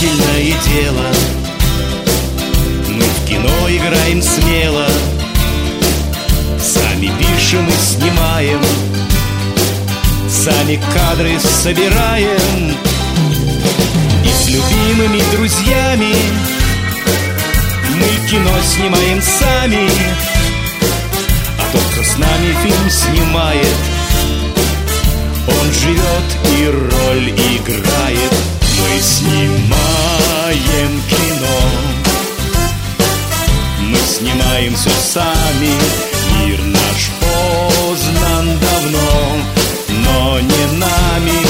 удивительное дело. Мы в кино играем смело, сами пишем и снимаем, сами кадры собираем. И с любимыми друзьями мы кино снимаем сами, а тот, кто с нами фильм снимает, он живет и роль играет. Мы снимаем кино, мы снимаем все сами. Мир наш познан давно, но не нами.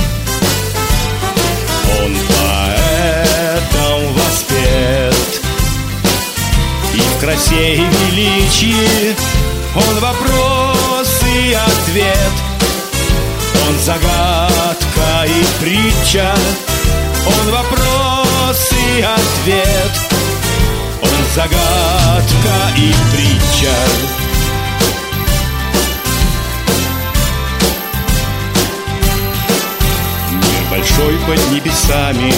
Он поэтом воспет, и в красе и величии он вопрос и ответ. Он загадка и притча, он вопрос и ответ. Он загадка и притча. Мир большой под небесами,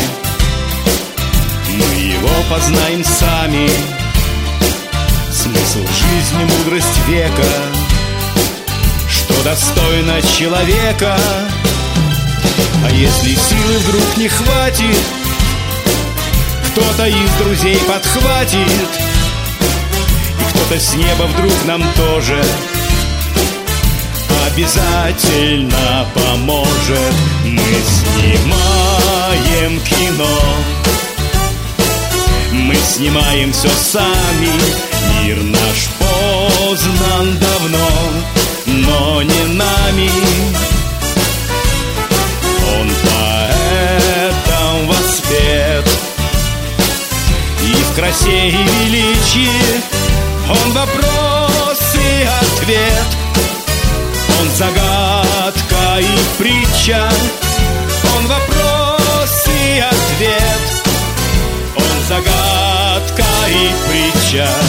мы его познаем сами. Смысл жизни, мудрость века, что достойно человека. А если силы вдруг не хватит, кто-то из друзей подхватит, и кто-то с неба вдруг нам тоже обязательно поможет. Мы снимаем кино, мы снимаем все сами. Мир наш познан давно, но не нами. Он поэтом воспет, и в красе и величии он вопрос и ответ. Он загадка и притча, он вопрос и ответ. Он загадка и притча.